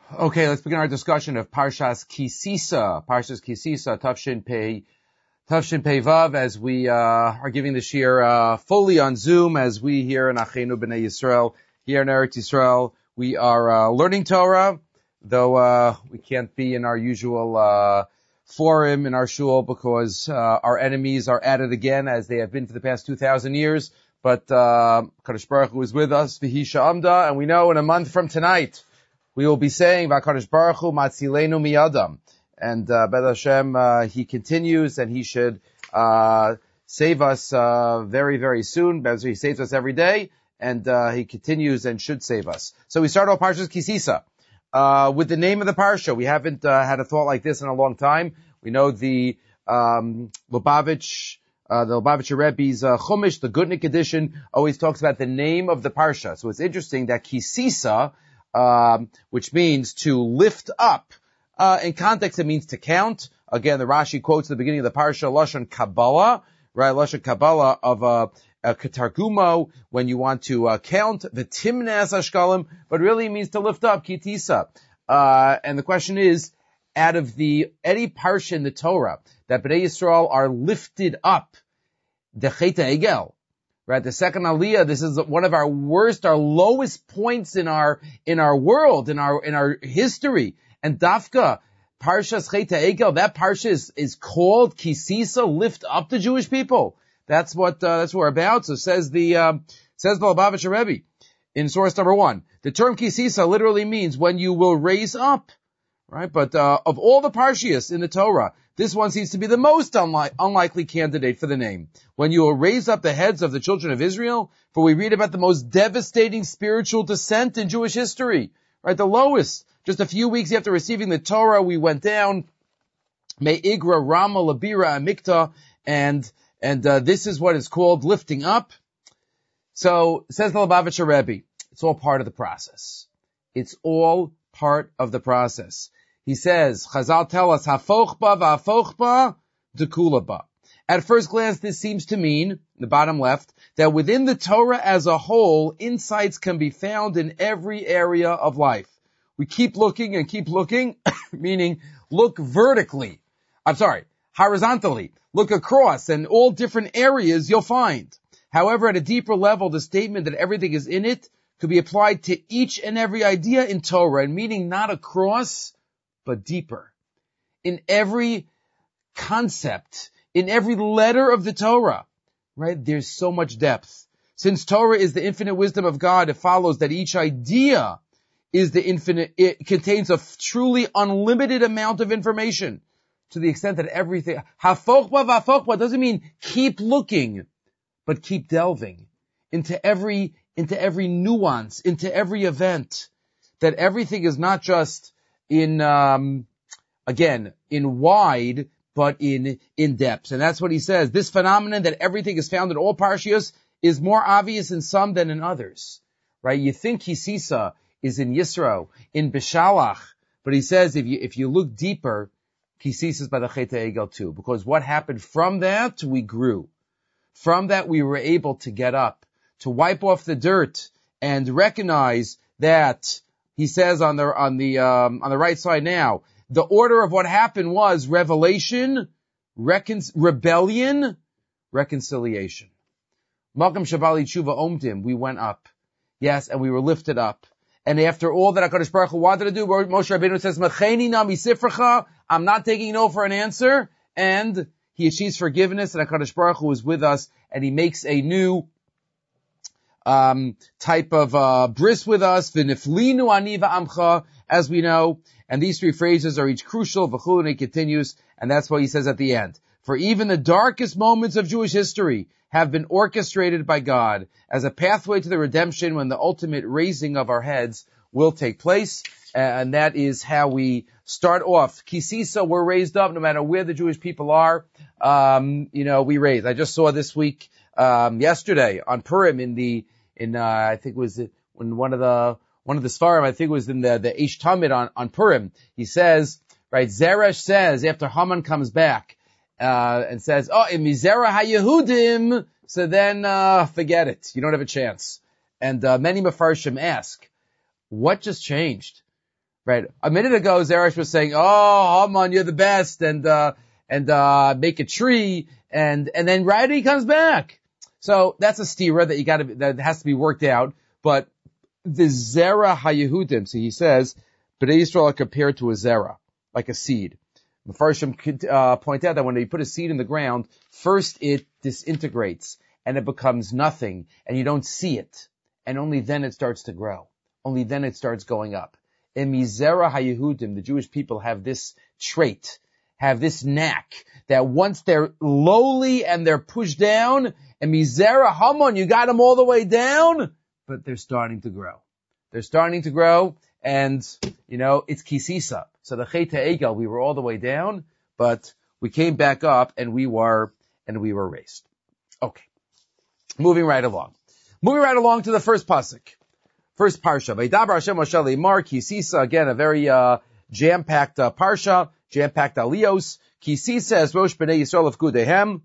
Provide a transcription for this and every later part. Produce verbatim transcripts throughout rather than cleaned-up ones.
Okay, let's begin our discussion of Parshas Kisisa. Parshas Kisisa, Tafshin Pei, Tafshin Pei Vav, as we uh, are giving this year uh, fully on Zoom, as we here in Achenu B'nai Yisrael, here in Eretz Yisrael, we are uh, learning Torah, though uh, we can't be in our usual uh, forum in our shul because uh, our enemies are at it again, as they have been for the past two thousand years. But uh, Kadosh Baruch Hu is with us, V'hisha Amda, and we know in a month from tonight, we will be saying, V'akadosh Baruch Hu matzilenu miyadam. And, uh, B'ez Hashem, uh, he continues and he should, uh, save us, uh, very, very soon. He saves us every day and, uh, he continues and should save us. So we start off Parshas Kisisa, uh, with the name of the Parsha. We haven't, uh, had a thought like this in a long time. We know the, um, Lubavitch, uh, the Lubavitcher Rebbe's, uh, Chumash, the Gutnik edition, always talks about the name of the Parsha. So it's interesting that Kisisa, Um, which means to lift up. Uh, in context, it means to count. Again, the Rashi quotes at the beginning of the parsha, Lashon Kabbalah, right? Lashon Kabbalah of a, a Katargumo, when you want to uh, count, the Timnas Ashkalim, but really means to lift up, Kitisa. Uh, and the question is, out of the, any parsha in the Torah, that Bnei Yisrael are lifted up, the Chet Egel, right, the second Aliyah, this is one of our worst, our lowest points in our, in our world, in our, in our history. And Dafka, Parshas Chet Egel, that Parsha is, is called Kisisa, lift up the Jewish people. That's what, uh, that's what we're about. So says the, um, says the Lubavitcher Rebbe in source number one. The term Kisisa literally means when you will raise up, right? But, uh, of all the Parshias in the Torah, this one seems to be the most unli- unlikely candidate for the name. When you will raise up the heads of the children of Israel, for we read about the most devastating spiritual descent in Jewish history, right? The lowest. Just a few weeks after receiving the Torah, we went down, Me'igra, Rama, Labira, Amikta, and, and, uh, this is what is called lifting up. So, says the Lubavitcher Rebbe, it's all part of the process. It's all part of the process. He says, Chazal tell us, Hafochba v'afochba dekulaba. At first glance, this seems to mean, the bottom left, that within the Torah as a whole, insights can be found in every area of life. We keep looking and keep looking, meaning look vertically. I'm sorry, horizontally. Look across, and all different areas you'll find. However, at a deeper level, the statement that everything is in it could be applied to each and every idea in Torah, and meaning not across, but deeper. In every concept, in every letter of the Torah, right? There's so much depth. Since Torah is the infinite wisdom of God, it follows that each idea is the infinite, it contains a truly unlimited amount of information to the extent that everything, hafochba v'afochba doesn't mean keep looking, but keep delving into every, into every nuance, into every event, that everything is not just in, um, again, in wide, but in, in depth. And that's what he says. This phenomenon that everything is found in all Parshios is more obvious in some than in others. Right? You think Kisisa is in Yisro, in Bishalach, but he says if you, if you look deeper, Kisisa is by the Chet Egel too. Because what happened from that, we grew. From that, we were able to get up, to wipe off the dirt and recognize that he says on the, on the, um, on the right side now, the order of what happened was revelation, recon- rebellion, reconciliation. Malkam Shabali Tshuva Omdim, we went up. Yes, and we were lifted up. And after all that HaKadosh Baruch Hu wanted to do, Moshe Rabbeinu says, Mecheni na misifracha, I'm not taking no for an answer, and he achieves forgiveness, and HaKadosh Baruch Hu is with us, and he makes a new Um, type of, uh, bris with us, v'niflinu ani v'amcha, as we know, and these three phrases are each crucial, v'chulu, and he continues, and that's what he says at the end. For even the darkest moments of Jewish history have been orchestrated by God as a pathway to the redemption when the ultimate raising of our heads will take place, and that is how we start off. Kisisa, we're raised up, no matter where the Jewish people are, um, you know, we raise. I just saw this week, um, yesterday on Purim in the In, uh, I think it was in one of the, one of the Svarim, I think it was in the, the Eish Tamid on, on Purim. He says, right, Zeresh says, after Haman comes back, uh, and says, oh, in Mizera HaYehudim, so then, uh, forget it. You don't have a chance. And, uh, many Mefarshim ask, what just changed? Right. A minute ago, Zeresh was saying, oh, Haman, you're the best, and, uh, and, uh, make a tree, and, and then right he comes back. So that's a stira that you gotta, that has to be worked out. But the Zera HaYehudim, so he says, Bnei Yisrael are compared to a Zera, like a seed. The Mefarshim could, uh, point out that when you put a seed in the ground, first it disintegrates, and it becomes nothing, and you don't see it. And only then it starts to grow. Only then it starts going up. In Mizera HaYehudim, the Jewish people have this trait, have this knack, that once they're lowly and they're pushed down, and Mizera Haman, you got them all the way down, but they're starting to grow. They're starting to grow, and, you know, it's Kisisa. So the Chet HaEgel, we were all the way down, but we came back up, and we were, and we were raised. Okay. Moving right along. Moving right along to the first pasuk. First parsha. Vaydaber Hashem Moshe Leimar Kisisa. Again, a very uh, jam-packed uh, parsha, jam-packed alios. Kisisa es Rosh Bnei Yisrael of Kudehem.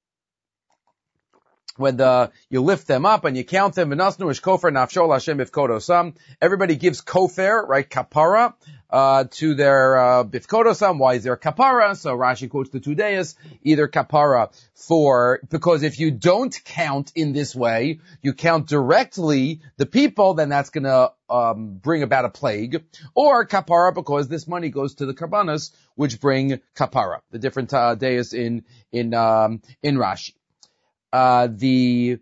When the, you lift them up and you count them, v'nasnu ish kofer nafshol Hashem bifkodosam. Everybody gives kofer, right, kapara, uh, to their, uh, bifkodosam. Why is there kapara? So Rashi quotes the two days, either kapara for, because if you don't count in this way, you count directly the people, then that's gonna, um, bring about a plague. Or kapara because this money goes to the karbanas, which bring kapara. The different, uh, days in, in, um, in Rashi. Uh, the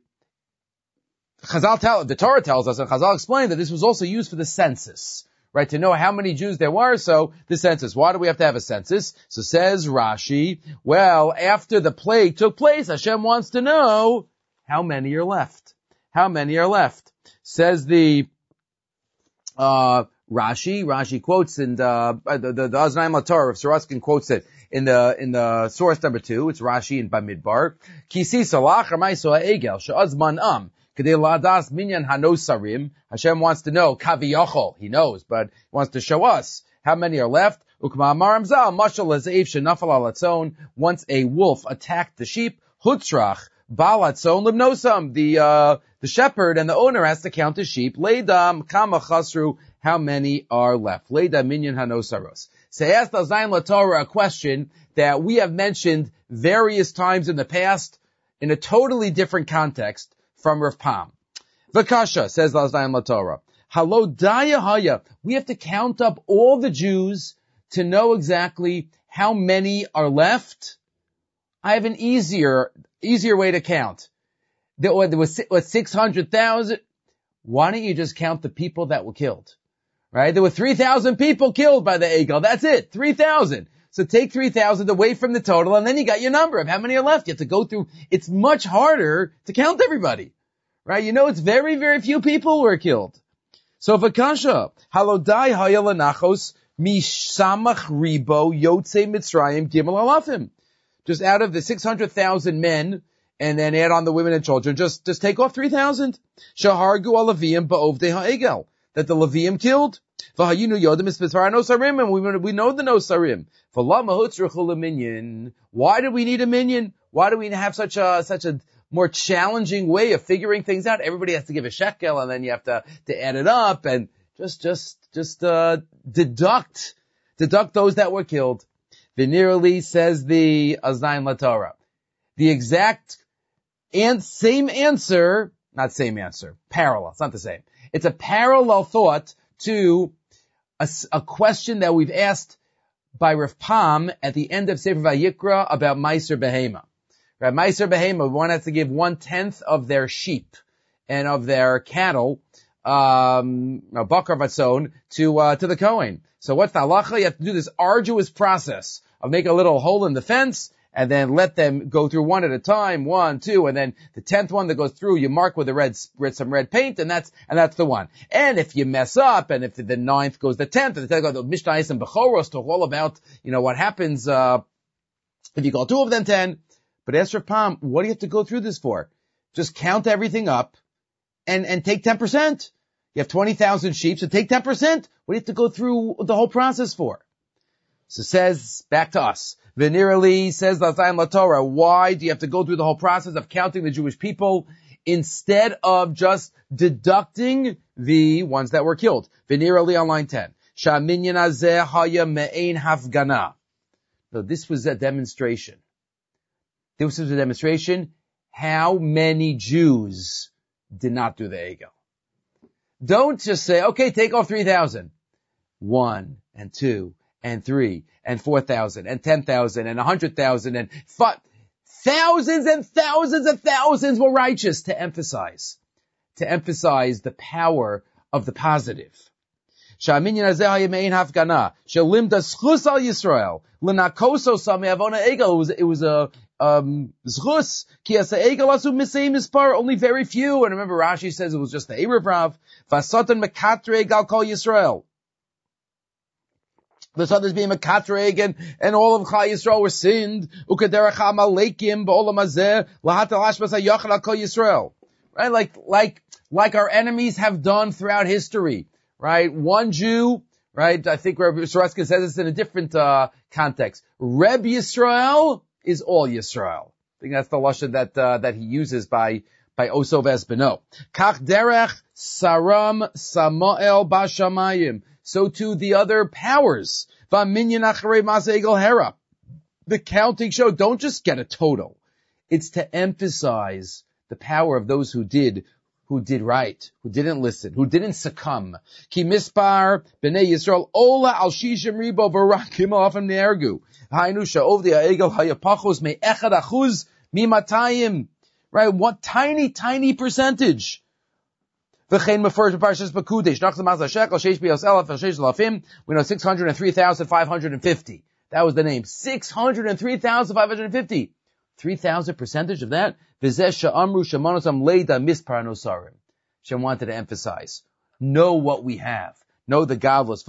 Chazal tell, the Torah tells us, and Chazal explained that this was also used for the census, right? To know how many Jews there were, so the census. Why do we have to have a census? So says Rashi, well, after the plague took place, Hashem wants to know how many are left. How many are left? Says the, uh, Rashi, Rashi quotes in the, the, the, the Aznaim LaTorah, if Soroskin quotes it, in the, in the source number two, it's Rashi in Bamidbar. Kisi salach amaiso ha'egel, she'azman am, kedei la'adas minyan hanosarim. Hashem wants to know, kaviyachol, he knows, but he wants to show us how many are left. Ukma amaram zal, mashal lezeif she'nafal alatzon, once a wolf attacked the sheep, hutzrach, balatzon limnosam, the, uh, the shepherd and the owner has to count the sheep, leidam, kama chasru, how many are left? Leida minyan hanosaros. So he asked Aznaim LaTorah a question that we have mentioned various times in the past in a totally different context from Rav Pam. Vakasha, says Aznaim LaTorah, Halo daya haya, we have to count up all the Jews to know exactly how many are left. I have an easier, easier way to count. There was, was six hundred thousand. Why don't you just count the people that were killed? Right? There were three thousand people killed by the Egel. That's it. three thousand. So take three thousand away from the total and then you got your number of how many are left. You have to go through. It's much harder to count everybody. Right? You know, it's very, very few people were killed. So Vakasha, halodai hayalanachos mishamach ribo yotze mitzrayim gimel alafim. Just out of the six hundred thousand men and then add on the women and children, just, just take off three thousand. Shahargu alavim ba'ovdei ha'egel. That the Levium killed. V'hayinu yodim is b'tzvara nosarim, and we, we know the nosarim. V'lama hutzruchu l'minyan. Why do we need a minyan? Why do we have such a, such a more challenging way of figuring things out? Everybody has to give a shekel, and then you have to, to add it up, and just, just, just, uh, deduct, deduct those that were killed. Venerally says the Aznaim LaTorah. The exact and same answer, not same answer, parallel, it's not the same. It's a parallel thought to a, a question that we've asked by Rav Pam at the end of Sefer Vayikra about Meiser Behema. Right? Meiser Behema, one has to give one tenth of their sheep and of their cattle, um, Bakar Vatzon, to, uh, to the Kohen. So what's the halacha? You have to do this arduous process of make a little hole in the fence, and then let them go through one at a time, one, two, and then the tenth one that goes through, you mark with a red, with some red paint, and that's, and that's the one. And if you mess up, and if the ninth goes the tenth, and the tenth goes the Mishnah and Bechoros talk all about, you know, what happens, uh, if you call two of them ten. But ask Rav Pam, what do you have to go through this for? Just count everything up, and, and take ten percent. You have twenty thousand sheep, so take ten percent. What do you have to go through the whole process for? So says, back to us. Venerally says Aznaim LaTorah, why do you have to go through the whole process of counting the Jewish people instead of just deducting the ones that were killed? Venerally on line ten. Sha'minyan hazeh haya me'ein hafgana. No, this was a demonstration. This was a demonstration how many Jews did not do the Egel. Don't just say, okay, take off three thousand. One, and two, and three, and four thousand, and ten thousand, and a hundred thousand, and five. Thousands and thousands and thousands were righteous, to emphasize, to emphasize the power of the positive. Sha'minyan hazeh haya me'ein hafgana, shelimda zchus al Yisrael, l'nakoso samei avona egel. It was, it was a, um, zchus, ki asa egel asu misei mispar, only very few. And remember Rashi says it was just the Erev Rav, vasatan mekatre gal kol Yisrael. The Satan being Mekatreg, and, and all of Chai Yisrael were sinned. Ukaderach Amalekim, Ba'olam Hazeh, Lahat Alashbas HaYachal Kol Yisrael. Right? Like, like, like our enemies have done throughout history. Right? One Jew, right? I think Rabbi Sorotsky says this in a different, uh, context. Reb Yisrael is all Yisrael. I think that's the lashon that, uh, that he uses by, by Osov Esbeno. Kach Derech Saram Samael Bashamayim. So too the other powers. The counting show, don't just get a total. It's to emphasize the power of those who did, who did right, who didn't listen, who didn't succumb. Ki mispar b'nei Yisrael ola al shishim ribo v'rakim ofem ne'ergu. Hainu sha'ov the ha'egel hayapachos me'echad achuz mimatayim. Right, what tiny, tiny percentage. We know six hundred three thousand five hundred fifty. That was the name. six hundred three thousand five hundred fifty. three thousand percentage of that. Shem wanted to emphasize. Know what we have. Know the godless.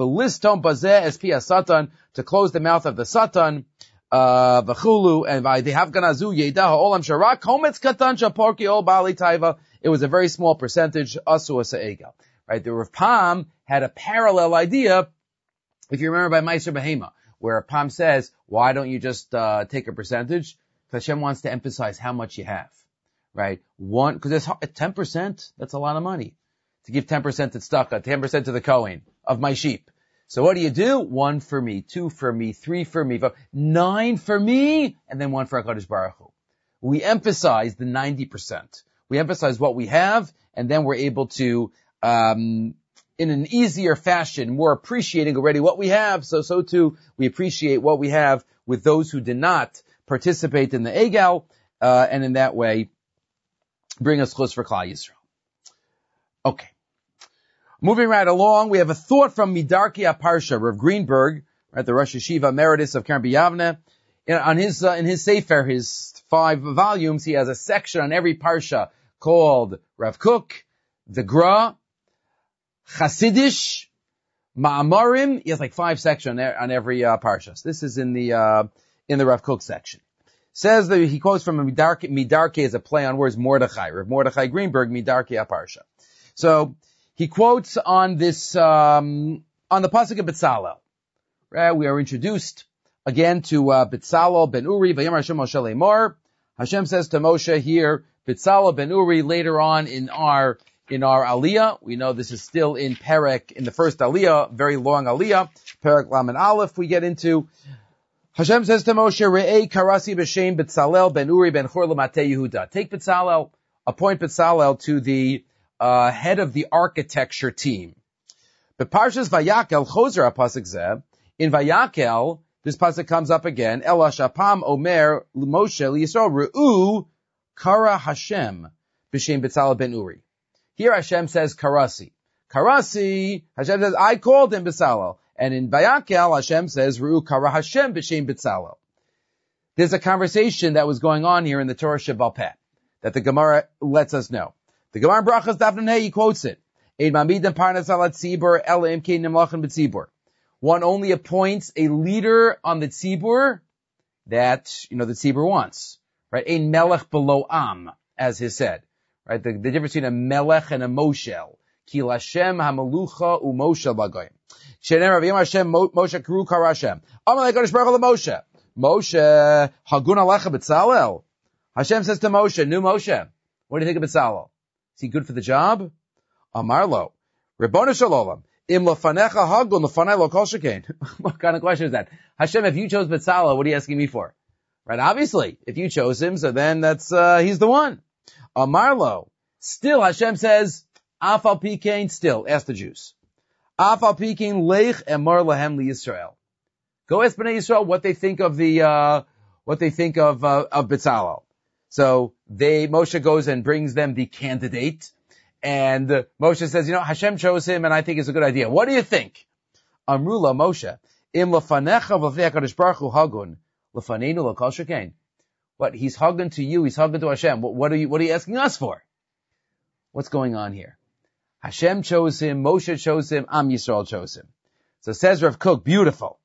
To close the mouth of the Satan. Uh, and by the Havganazu Yedah Olam Sharak Kometz Katan Shaporki Ol Bali Taiva. It was a very small percentage, Asu Asa Egel. Right? The Rav Pam had a parallel idea, if you remember by Meiser Behema, where Pam says, why don't you just, uh, take a percentage? Because Hashem wants to emphasize how much you have. Right? One, because it's ten percent, that's a lot of money. To give ten percent to Tzedakah, ten percent to the Kohen of my sheep. So what do you do? One for me, two for me, three for me, five, nine for me, and then one for HaKadosh Baruch Hu. We emphasize the ninety percent. We emphasize what we have, and then we're able to, um, in an easier fashion, more appreciating already what we have. So, so too, we appreciate what we have with those who did not participate in the Egel, uh, and in that way, bring us close for Klal Yisrael. Okay. Moving right along, we have a thought from Midarki Aparsha, Rav Greenberg, right, the Rosh Yeshiva Emeritus of Keren B'Yavneh. On his, uh, in his Sefer, his five volumes, he has a section on every Parsha called Rav Kook, the Gra, Chasidish, Ma'amarim. He has like five sections on, on every, uh, Parsha. So this is in the, uh, in the Rav Kook section. Says that he quotes from Midarki, Midarki as a play on words, Mordechai, Rav Mordechai Greenberg, Midarki Aparsha. So, he quotes on this, um, on the pasuk of Betzalel. Right? We are introduced again to, uh, Betzalel ben Uri, Vayamar Hashem Moshe Lemor. Hashem says to Moshe here, Betzalel ben Uri, later on in our, in our Aliyah. We know this is still in Perek, in the first Aliyah, very long Aliyah. Perek Lamed Aleph we get into. Hashem says to Moshe, Re'ei karasi b'shem Betzalel ben Uri ben Chor l'matei Yehuda. Take Betzalel, appoint Betzalel to the, uh, head of the architecture team. But Parshas Vayakel, Choser HaPasuk Zeh, in Vayakel, this pasuk comes up again. El Shapam Omer Moshe Yisrael Re'u Kara Hashem b'shem Betzalel ben Uri. Here Hashem says Karasi. Karasi, Hashem says, I called him Betzalel. And in Vayakel, Hashem says Re'u Kara Hashem b'shem Betzalel. There's a conversation that was going on here in the Torah Shebaal Peh that the Gemara lets us know. The Gemara in Brachas Daf Nun Hey, he quotes it. Ein mamidem parnas al tzibur ela im kein nimlachem b'tzibur. One only appoints a leader on the tzibur that, you know, the tzibur wants. Right? Ein melech below am, as he said. Right? The, the difference between a melech and a moshel. Ki Hashem hamalucha u moshel bagoyim. Shener avim Hashem Moshe kru kar Hashem. Amalei Kadosh Baruch Hu Moshe. Moshe hagun alecha Betzalel. Hashem says to Moshe, new Moshe, what do you think of Betzalel? Is he good for the job? Amar lo, Ribono shel olam, Im lefanecha hagun lefanei lo kol shekain. What kind of question is that? Hashem, if you chose Bezalel, what are you asking me for? Right? Obviously, if you chose him, so then that's, uh, he's the one. Amarlo. Still, Hashem says, Afal Pikein, still, ask the Jews. Afal Pikein leich emar lahem li Yisrael. Go ask Bnei Yisrael what they think of the, uh, what they think of, uh, of Bezalel. So they, Moshe goes and brings them the candidate. And uh, Moshe says, you know, Hashem chose him and I think it's a good idea. What do you think? Amrula Moshe, im lefanecha v'lefnei HaKadosh Baruch Hu hagun, lefaneinu lo kol shekain. What? He's hugging to you, he's hugging to Hashem. What, what are you, what are you asking us for? What's going on here? Hashem chose him, Moshe chose him, Am Yisrael chose him. So says Rav Kook, beautiful.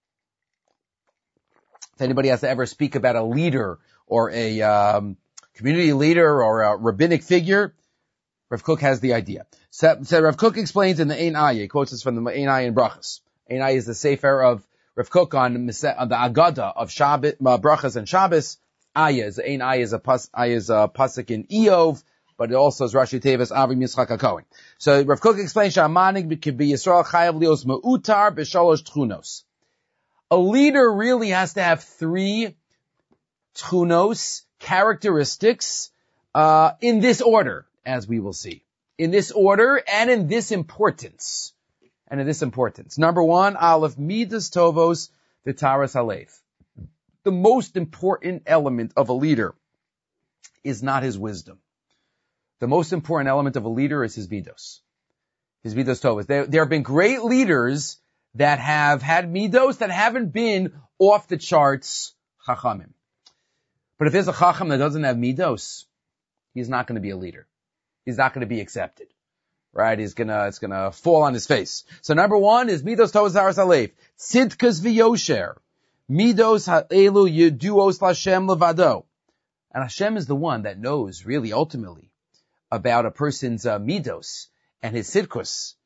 If anybody has to ever speak about a leader or a um, community leader or a rabbinic figure, Rav Kook has the idea. So, so Rav Kook explains in the Ein Ayah, he quotes this from the Ein Ayah in Brachas. Ein Ayah is the sefer of Rav Kook on, on the Agada of Shabbat, uh, Brachas and Shabbos. Ayah is, Ein Ayah is a, pas, Ayah is a pasuk in Eov, but it also is Rashi Tevis Avi Yitzchak HaKohen. So Rav Kook explains, Sha'amanig could be Yisrael Chayav Lios Me'utar B'shalosh Tchunos. A leader really has to have three tchunos, characteristics, uh, in this order, as we will see. In this order and in this importance. And in this importance. Number one, Aleph, Midas Tovos V'taras Halev. The most important element of a leader is not his wisdom. The most important element of a leader is his midos. His midos tovos. There, there have been great leaders that have had midos that haven't been off the charts chachamim. But if there's a chacham that doesn't have midos, he's not going to be a leader. He's not going to be accepted. Right? He's gonna, it's gonna fall on his face. So number one is midos tovos haras alev. Tzidkas v'yosher. Midos ha'elu yeduos l'Hashem levado. And Hashem is the one that knows, really, ultimately, about a person's uh, midos and his sidkus.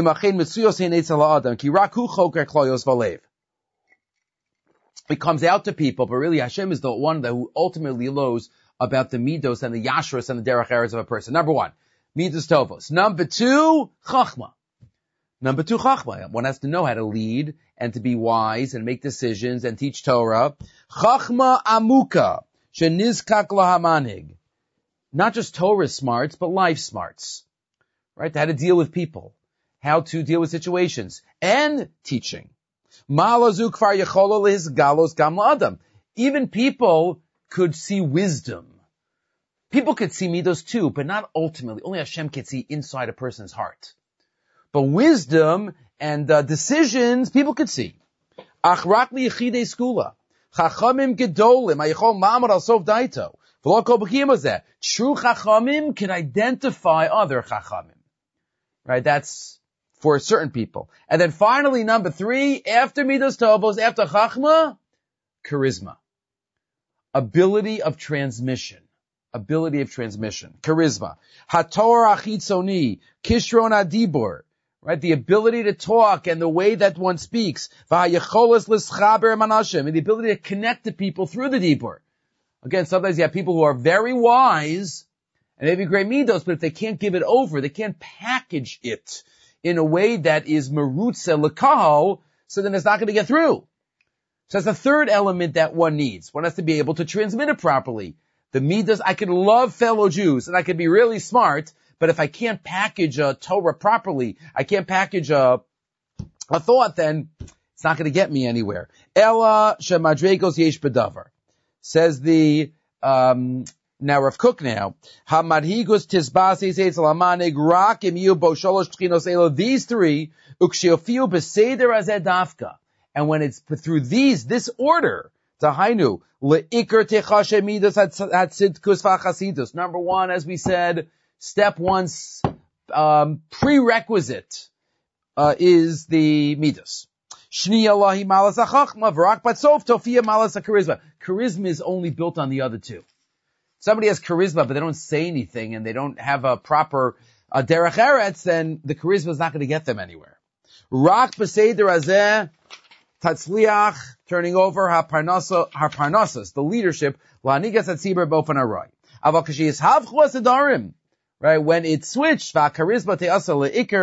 It comes out to people, but really Hashem is the one that who ultimately knows about the midos and the yashras and the derech eretz of a person. Number one, midos tovos. Number two, chachma. Number two, chachma. One has to know how to lead and to be wise and make decisions and teach Torah. Chachma amuka, shenizkak lahamanig. Not just Torah smarts, but life smarts. Right? How to deal with people. How to deal with situations. And teaching. Malazu kfar yecholo lehizgalos gam la'adam. Even people could see wisdom. People could see midos too, but not ultimately. Only Hashem can see inside a person's heart. But wisdom and uh, decisions, people could see. Achrak liyechidei skula. Chachamim gedolim. Ayechol ma'amad al sof daito. True chachamim can identify other chachamim. Right? That's for certain people. And then finally, number three, after midos tovos, after chachma, charisma. Ability of transmission. Ability of transmission. Charisma. Hatorah chitzoni, kishron adibur. Right? The ability to talk and the way that one speaks. V'hayecholos l'schaber manashim. And the ability to connect to people through the dibur. Again, sometimes you have people who are very wise and maybe great midos, but if they can't give it over, they can't package it in a way that is merutze l'kahal, so then it's not going to get through. So that's the third element that one needs. One has to be able to transmit it properly. The midos, I can love fellow Jews and I can be really smart, but if I can't package a Torah properly, I can't package a, a thought, then it's not going to get me anywhere. Ela shemadregos yesh bedavar. Says the, um, now Rav Kook now, Hamadhigus tizbasi zeitz lamanig rak imiu bo sholosh tchinos elo, these three, ukshiofio beseder azeh dafka. And when it's through these, this order, tahainu, le'ikr techashe midas hatzidkus v'chasidus. Number one, as we said, step one, um, prerequisite, uh, is the midas. Charisma Charisma is only built on the other two. Somebody has charisma, but they don't say anything and they don't have a proper uh, derech eretz, then the charisma is not going to get them anywhere. Rak b'seder hazeh tatzliach, turning over harparnosas, the leadership, la'anigas hatzibur b'ofen haray. Aval k'sheyishavchu hasadarim, right? When it switched, v'charisma te'asa le'ikr,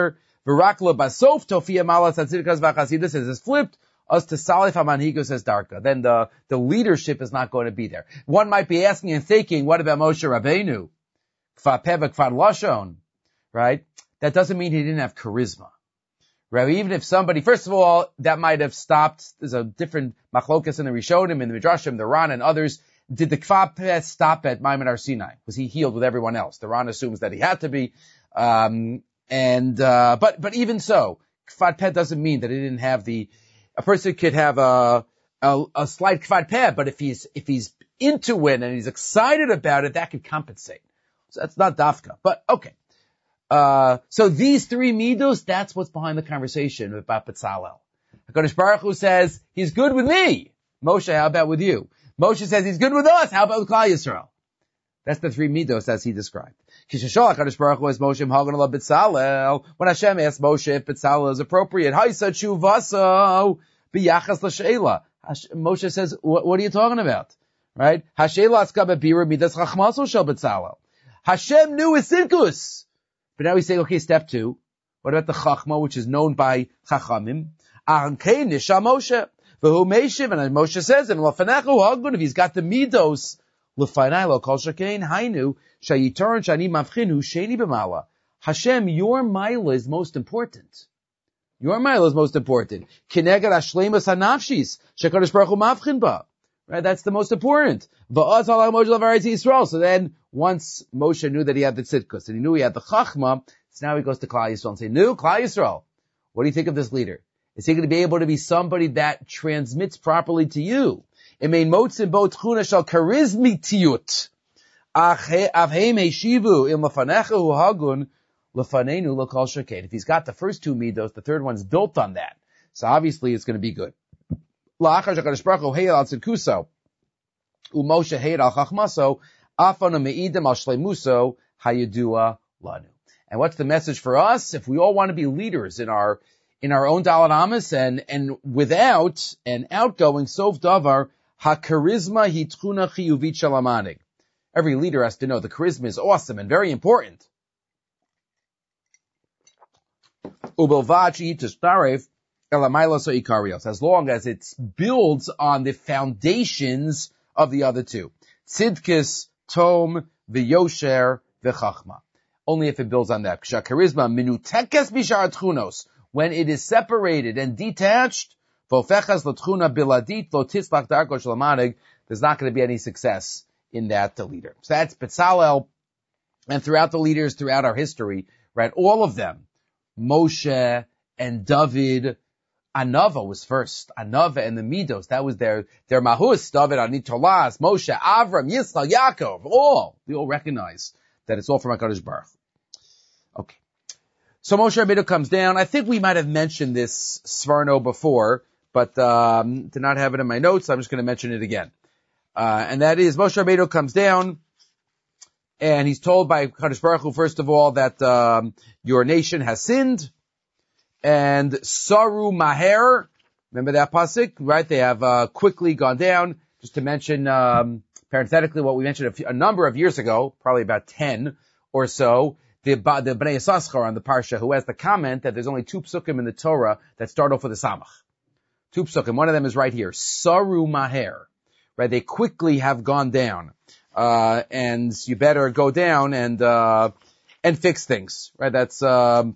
V'rakla basof tofia malas hatzidkas v'chasidus is flipped us to salif hamanhigos as darka. Then the, the leadership is not going to be there. One might be asking and thinking, what about Moshe Rabbeinu? Kfar peh v'kfar lashon, right? That doesn't mean he didn't have charisma. Right? Even if somebody, first of all, that might have stopped. There's a different machlokas in the Rishonim, in the Midrashim, the Ran, and others. Did the Kfar Peh stop at Maimon Har Sinai? Was he healed with everyone else? The Ran assumes that he had to be. Um, and, uh, but, but even so, Kfar Peh doesn't mean that he didn't have the, a person could have a, a, a slight Kfar Peh, but if he's, if he's into it and he's excited about it, that could compensate. So that's not dafka. But, okay. Uh, so these three midos, that's what's behind the conversation about Betzalel. HaKadosh Baruch Hu says, he's good with me. Moshe, how about with you? Moshe says, he's good with us. How about with Klal Yisrael? That's the three midos as he described. Kishashol HaKadosh Baruch Hu as Moshe Hagan ala Betzalel. When Hashem asked Moshe if Betzalel is appropriate, Haisa Tshuvaso b'yachas l'sheila. Moshe says, what, what are you talking about? Right? Hasheila atzka b'bira midas chachmaso shel Betzalel. Hashem knew his sinkus. But now we say, okay, step two. What about the Chachma, which is known by Chachamim? Ahankei Nisha Moshe. V'hu Meshiv, and Moshe says, and L'fanechu Hagun, if he's got the Midos, L'fanai lo kol shekein hainu, shayitorn shani mavchinu sheni b'mala. Hashem, your Mila is most important. Your Mila is most important. Kineged hashleimus hanafshis, shekadosh baruch hu mavchin ba. Right, that's the most important. V'az halach Moshe l'varetz Yisrael. So then, once Moshe knew that he had the tzidkus, and he knew he had the chachma, so now he goes to Klal Yisrael and say, "No, Klal Yisrael, what do you think of this leader? Is he going to be able to be somebody that transmits properly to you? Imein motzim bo tchuna shal charizmitiyut. Avheim heshivu im lefanecha hagun lefanenu lokal sheked." If he's got the first two midos, the third one's built on that. So obviously it's going to be good. La'achar shakadosh baruch hu heil al tzidkuso u'Moshe heil al chachmaso afanu me'idim al shleimuso hayedua lanu. And what's the message for us? If we all want to be leaders in our in our own Dalet Amos and and without an outgoing sof davar ha-charisma hi tchuna chiyuvit shel hamanig. Every leader has to know the charisma is awesome and very important. Ubelvad shehi tishtaref el hamaylos ha'ikarios, as long as it builds on the foundations of the other two. Tzidkis, Tom, v'yosher, v'chachma. Only if it builds on that. Charisma minutekes bishar tchunos. When it is separated and detached, v'ofechas l'tchuna biladit lo titzlach darko shel hamanig, there's not going to be any success in that the leader. So that's Betzalel, and throughout the leaders throughout our history, right? All of them, Moshe and David. Anava was first. Anava and the Midos, that was their, their Mahus, David, Anitolas, Moshe, Avram, Yitzchak, Yaakov, all. We all recognize that it's all from HaKadosh Baruch. Okay. So Moshe Rabbeinu comes down. I think we might have mentioned this Svarno before, but, um, did not have it in my notes. I'm just going to mention it again. Uh, and that is Moshe Rabbeinu comes down and he's told by HaKadosh Baruch Hu, first of all, that, um, your nation has sinned. And Saru Maher, remember that pasuk, right? They have uh, quickly gone down. Just to mention, um, parenthetically, what we mentioned a, few, a number of years ago, probably about ten or so, the, the Bnei Yissaschar on the Parsha, who has the comment that there's only two psukim in the Torah that start off with a samach. Two psukim. One of them is right here. Saru Maher. Right? They quickly have gone down. Uh, and you better go down and, uh, and fix things. Right? That's, um,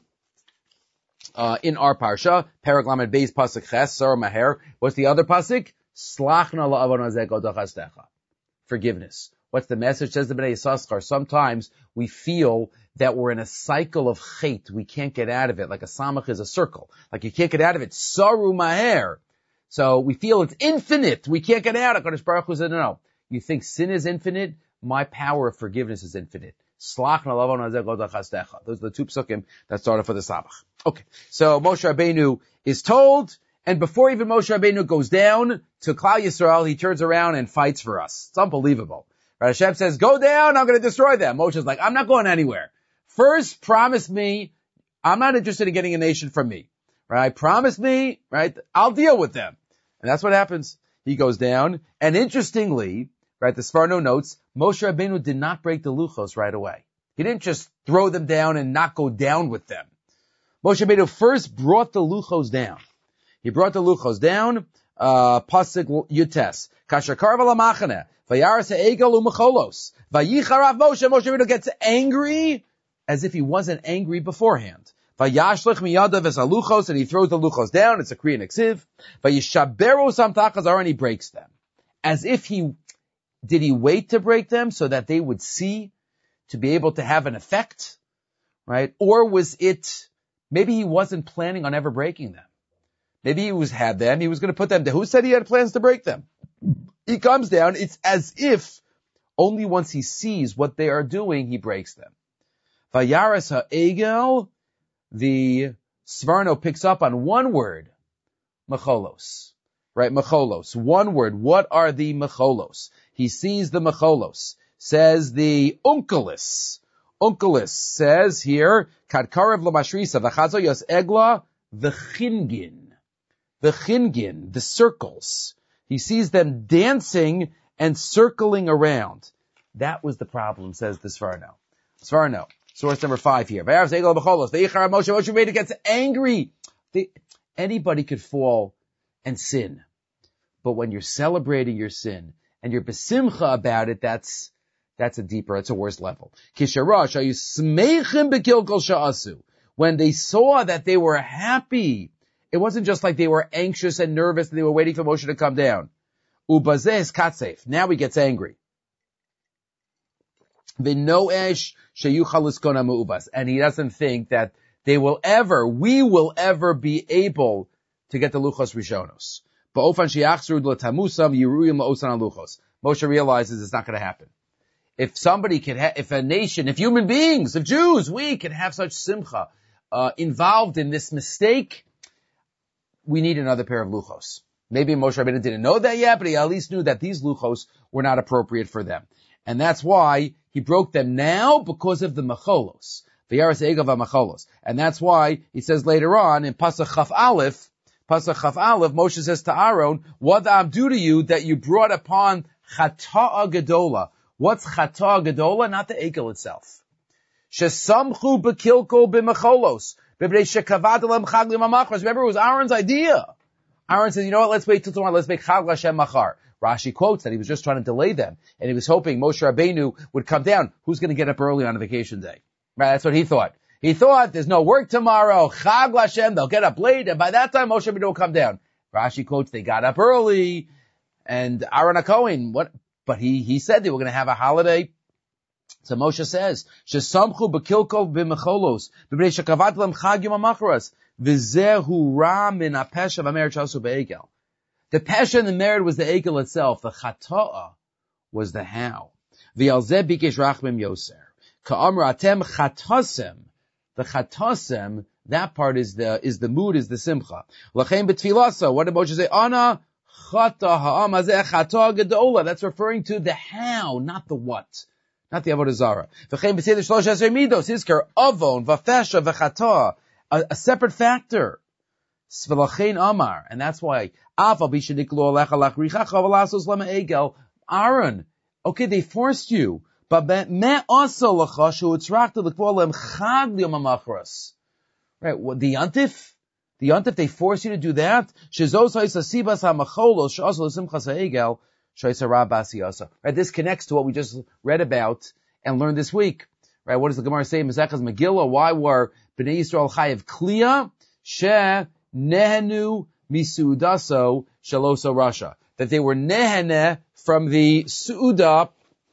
Uh, in our parsha, Perek Lamed Beis pasuk Ches, Saru Maher. What's the other pasuk? Slachna la'avonazeh godachastecha. Forgiveness. What's the message? Says the Bnei Yissaschar. Sometimes we feel that we're in a cycle of chait. We can't get out of it. Like a samach is a circle. Like you can't get out of it. Saru Maher. So we feel it's infinite. We can't get out. HaKadosh Baruch Hu said, no, no. You think sin is infinite? My power of forgiveness is infinite. Slachna la'avonazeh godachastecha. Those are the two psukim that started for the samach. Okay, so Moshe Rabbeinu is told, and before even Moshe Rabbeinu goes down to Klal Yisrael, he turns around and fights for us. It's unbelievable. Right? Hashem says, go down, I'm going to destroy them. Moshe's like, I'm not going anywhere. First, promise me, I'm not interested in getting a nation from me. Right? Promise me, right? I'll deal with them. And that's what happens. He goes down, and interestingly, right, the Sforno notes, Moshe Rabbeinu did not break the luchos right away. He didn't just throw them down and not go down with them. Moshe Rabbeinu first brought the luchos down. He brought the luchos down, uh, pasuk yutes. Kasher karva lamachane, vayaras ha'egel u'mecholos. Vayicharav Moshe, Moshe Rabbeinu gets angry as if he wasn't angry beforehand. Vayashlich miyadav es haluchos, and he throws the luchos down. It's a Kriya Niksiv. Vayishaberu samtachazar, and he breaks them. As if he, did he wait to break them so that they would see, to be able to have an effect, right? Or was it, maybe he wasn't planning on ever breaking them. Maybe he was, had them, he was going to put them down. Who said he had plans to break them? He comes down, it's as if only once he sees what they are doing, he breaks them. Vayaras ha'egel, the Svarno picks up on one word, mecholos, right? Mecholos, one word. What are the mecholos? He sees the mecholos. Says the Unkelis. Unkelis says here, Kadkarev Lamashrisa, Vachazo Yos Egla, the Chingin. The Chingin, the circles. He sees them dancing and circling around. That was the problem, says the Svarno. Svarno, source number five here. Vayav Zegel B'cholos, Vayichar Moshe, Moshe Rabbeinu gets angry. They, anybody could fall and sin. But when you're celebrating your sin, and you're besimcha about it, that's, That's a deeper, it's a worse level. When they saw that they were happy, it wasn't just like they were anxious and nervous and they were waiting for Moshe to come down. Now he gets angry. And he doesn't think that they will ever, we will ever be able to get the Luchos Rishonos. Moshe realizes it's not going to happen. If somebody can ha- if a nation, if human beings, if Jews, we can have such simcha, uh, involved in this mistake, we need another pair of luchos. Maybe Moshe Rabbeinu didn't know that yet, but he at least knew that these luchos were not appropriate for them. And that's why he broke them now, because of the mecholos. The Yaras Egav HaMecholos. And that's why he says later on in Pasach Chaf Aleph, Pasach Chaf Aleph, Moshe says to Aaron, what did I do to you that you brought upon Chata'a Gedola? What's Chata'a Gedola? Not the Ekel itself. Shesamchu bekilko b'mecholos. Remember, it was Aaron's idea. Aaron says, you know what, let's wait till tomorrow, let's make Chag Lashem Machar. Rashi quotes that he was just trying to delay them, and he was hoping Moshe Rabbeinu would come down. Who's going to get up early on a vacation day? Right, that's what he thought. He thought, there's no work tomorrow, Chag Lashem, they'll get up late, and by that time Moshe Rabbeinu will come down. Rashi quotes, they got up early, and Aaron HaKohen, what, but he, he said they were going to have a holiday. So Moshe says, Shesamchu bekilkol b'mecholos, b'bnei shekavat lem chag yom ha'machras, v'zehu ra min ha'pesha v'merit shasu be'egel. The pesha and the merit was the egel itself. The chata'a was the how. V'yalzeh bikesh rachmim yoser. Ka'amr atem chatasem. The chatasem, that part is the, is the mood, is the simcha. L'chein b'tfilasa. What did Moshe say? Ana chata ha'am hazeh chata'a gedola. That's referring to the how, not the what. Not the Avodah Zarah. V'chein b'seder shlosh eser midos, hizker, avon, v'fesha, v'chata, a, a separate factor. Sv'lachein amar, and that's why, aval b'sheniklu alecha lachrichacha v'lasos lema egel, Aaron, okay, they forced you, but me also lacha shu'utzrakta l'kvo lem chag yom ha'machras. Right, what, the yantif? The yantif, they force you to do that? Shezos ha'isa sibas ha'macholos, she'aso l'simchas ha'egel, right, this connects to what we just read about and learned this week. Right, what does the Gemara say in Mesechus Megillah? Why were Bnei Yisrael chayev kliya she nehenu misudaso shaloso rasha? That they were nehene from the suuda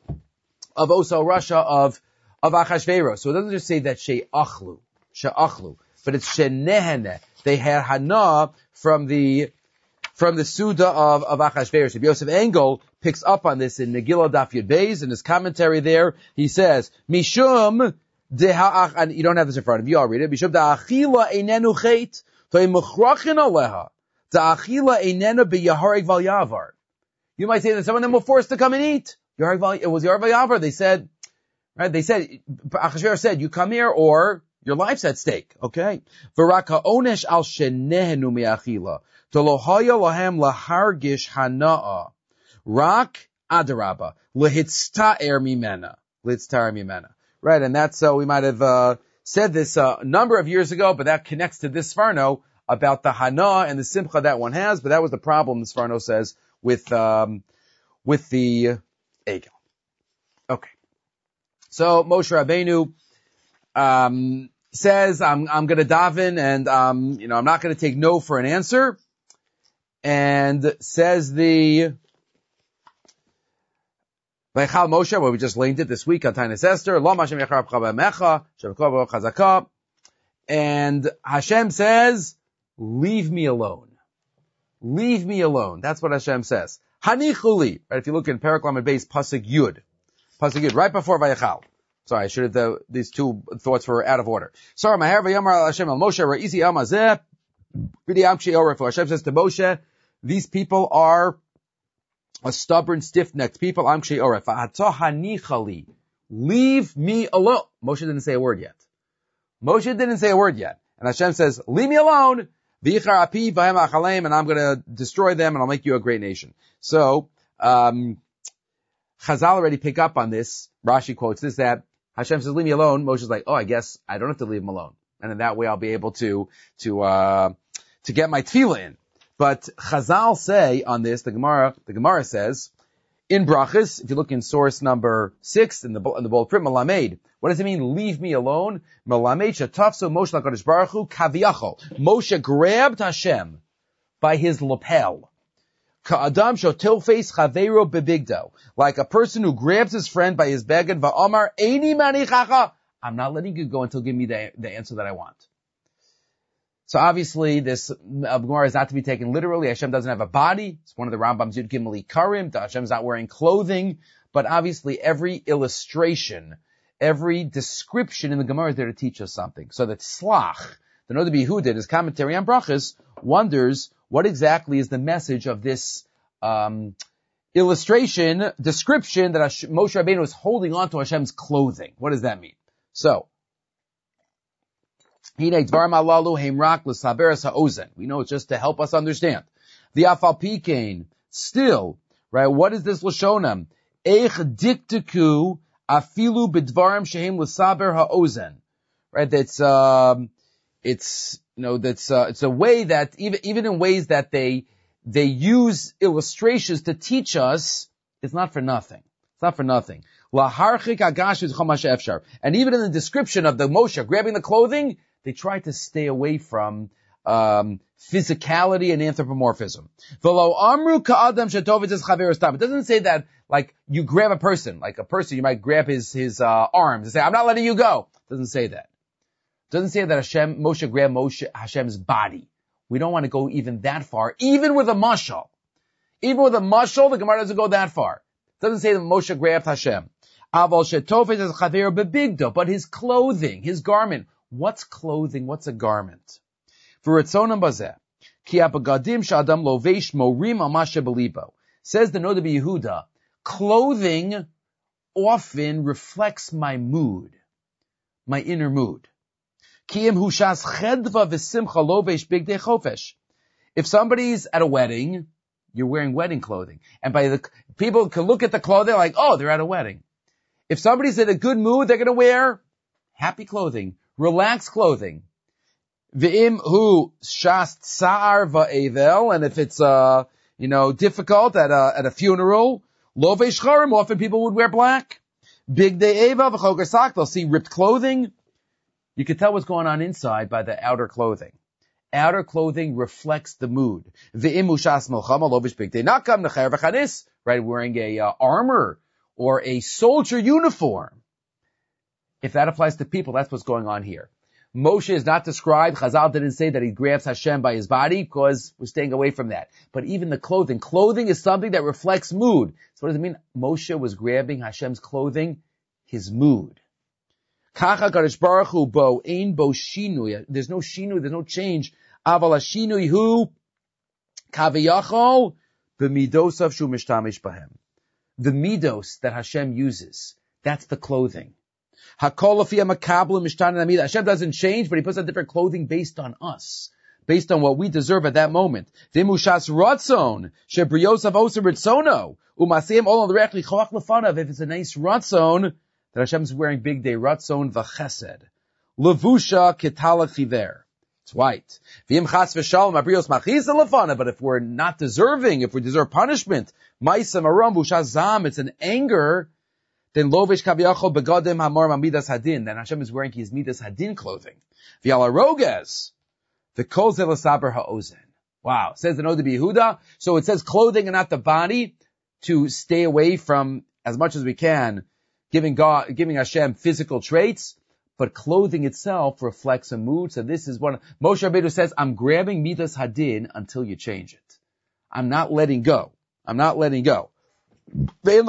of Oso Rasha of of Achashverosh. So it doesn't just say that she achlu, she achlu, but it's she nehene. They had hana from the From the Suda of, of Achashverosh. Yosef Engel picks up on this in Megillah Daf Yud Beis, in his commentary there. He says, Mishum deha, and you don't have this in front of you, I'll read it. Mishum de'achila einenu chet, to'im muchrachin aleha, de'achila einenu be'yahareg val yavar. You might say that some of them were forced to come and eat. Yahareg val, it was Yahareg val yavar. They said, right, they said, Achashverosh said, you come here or your life's at stake. Okay? V'raka onesh al shenehenu me'achila. Tolohaya lahem lahargish hana'a. Rak adaraba. Lehitzta'er mimena. Lehitzta'er mimena. Right, and that's, uh, we might have, uh, said this uh, a number of years ago, but that connects to this Sforno about the Hana and the Simcha that one has, but that was the problem, the Sforno says, with, um, with the Egel. Okay. So Moshe Rabbeinu, um, says, I'm, I'm gonna daven and, um, you know, I'm not gonna take no for an answer. And says the, Vaychal Moshe, where we just linked it this week on Tainis Esther, Lo Hashem Yecharab Chava Mecha, Shavkov Chazaka. And Hashem says, leave me alone. Leave me alone. That's what Hashem says. Hanichuli. Right, if you look in Parak Lamed Beis, Pasuk Yud. Pasuk Yud, right before Vaychal. Sorry, I should have, the, these two thoughts were out of order. Sorry, Maher Vayamar Hashem al Moshe, Ra'izi Amazeh, V'diam She'orefu. Hashem says to Moshe, these people are a stubborn, stiff-necked people. Am She'oref. Hanichali. Leave me alone. Moshe didn't say a word yet. Moshe didn't say a word yet. And Hashem says, leave me alone. V'yichar api v'hem achalem, and I'm going to destroy them and I'll make you a great nation. So, um, Chazal already pick up on this. Rashi quotes this, that Hashem says, leave me alone. Moshe's like, oh, I guess I don't have to leave him alone. And in that way I'll be able to, to, uh, to get my tefillah in. But Chazal say on this, the Gemara, the Gemara says, in Brachas, if you look in source number six, in the, in the bold print, Malamed, what does it mean, leave me alone? Malamed shatafso Moshe l'kadosh baruch hu kaviyachol. Moshe grabbed Hashem by his lapel. Ka'adam shotilfes chaveiro bebigdo. Like a person who grabs his friend by his beged, va'amar, eini manichacha. I'm not letting you go until you give me the, the answer that I want. So obviously this uh, Gemara is not to be taken literally. Hashem doesn't have a body. It's one of the Rambam's Yud Gimel Karim. Hashem's not wearing clothing. But obviously every illustration, every description in the Gemara is there to teach us something. So that Slach, the Noda B'Yehuda, in his commentary on Brachas, wonders what exactly is the message of this um illustration, description that Hashem, Moshe Rabbeinu is holding on to Hashem's clothing. What does that mean? So, we know it's just to help us understand. The Afal Pikein, still, right, what is this Lashonam? Eich diktiku afilu bidvarim shehem l'saber ha'ozen. Right, that's, um, it's, you know, that's, uh, it's a way that, even, even in ways that they, they use illustrations to teach us, it's not for nothing. It's not for nothing. And even in the description of the Moshe grabbing the clothing, they try to stay away from um physicality and anthropomorphism. It doesn't say that, like, you grab a person, like a person, you might grab his his uh arms and say, I'm not letting you go. It doesn't say that. It doesn't say that Hashem, Moshe grabbed Moshe, Hashem's body. We don't want to go even that far, even with a mashal. Even with a mashal, the Gemara doesn't go that far. It doesn't say that Moshe grabbed Hashem. But his clothing, his garment. What's clothing? What's a garment? For Ritzonam Bazeh, Ki abagadim sh'adam lovesh morim al ma shebelibo. Says the Noda B'Yehuda, clothing often reflects my mood, my inner mood. Ki im hushas chedva v'simcha lovesh bigdei chofesh. If somebody's at a wedding, you're wearing wedding clothing, and by the people can look at the clothing like, oh, they're at a wedding. If somebody's in a good mood, they're going to wear happy clothing. Relaxed clothing. V'im hu shas tsar va'evel, and if it's, uh, you know, difficult at a, at a funeral, lo ve'shcharim, often people would wear black. Big day eva v'choger sak, they'll see ripped clothing. You can tell what's going on inside by the outer clothing. Outer clothing reflects the mood. V'im hu shas melchama, lo ve'sh big day nakam, necher v'chanis, right, wearing a, uh, armor, or a soldier uniform. If that applies to people, that's what's going on here. Moshe is not described. Chazal didn't say that he grabs Hashem by his body, because we're staying away from that. But even the clothing. Clothing is something that reflects mood. So what does it mean? Moshe was grabbing Hashem's clothing, his mood. Kacha Kadosh Baruch Hu bo ein bo shinui. There's no shinui, there's no change. Aval shinui hu kaviyachol b'midosav shu mishtamish bahem. The midos that Hashem uses, that's the clothing. Hashem doesn't change, but he puts on different clothing based on us, based on what we deserve at that moment. If it's a nice ratzon, that Hashem is wearing big day ratzon v'chesed. Levusha kitala chiver. It's white. V'im chas v'shalom abrios machisa lefana. But if we're not deserving, if we deserve punishment, ma'isa maram v'ushazam, it's an anger, then lovish kaviyachol begadim hamor midas hadin. Then Hashem is wearing his midas hadin clothing. V'yala roges, v'kol zelasaber ha'ozen. Wow. It says in Ode Yehuda. So it says clothing and not the body to stay away from, as much as we can, giving God, giving Hashem physical traits. But clothing itself reflects a mood. So this is one. Moshe Rabbeinu says, I'm grabbing midas hadin until you change it. I'm not letting go. I'm not letting go. That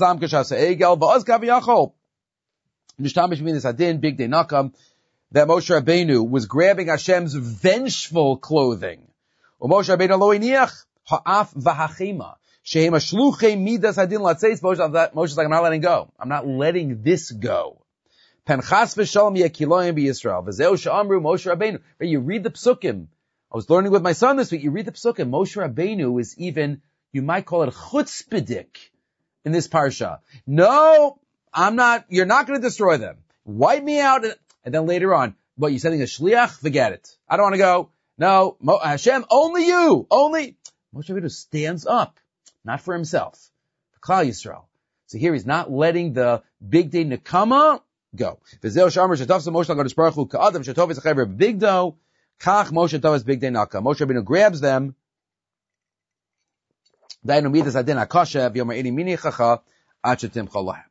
Moshe Rabbeinu was grabbing Hashem's vengeful clothing. Moshe is like, I'm not letting go. I'm not letting this go. Penchas v'shalom yekiloyim b'Yisrael. V'zeu she'amru Moshe Rabbeinu. You read the psukim. I was learning with my son this week. You read the psukim. Moshe Rabbeinu is even, you might call it chutzpahdik in this parsha. No, I'm not, you're not going to destroy them. Wipe me out. And then later on, what, you're sending a shliach? Forget it. I don't want to go. No, Mo, Hashem, only you. Only. Moshe Rabbeinu stands up. Not for himself. For Klal Yisrael. So here he's not letting the big day nekama go. V'zeu she'amar shetov Moshe HaKadosh Baruch Hu ka'adam shetov v'zachaver bigdo kach Moshe tov big day naka. Moshe Rabbeinu grabs them. Dainu midas hadin hakasha v'yomer ini mini chacha ad shetimcha lahem.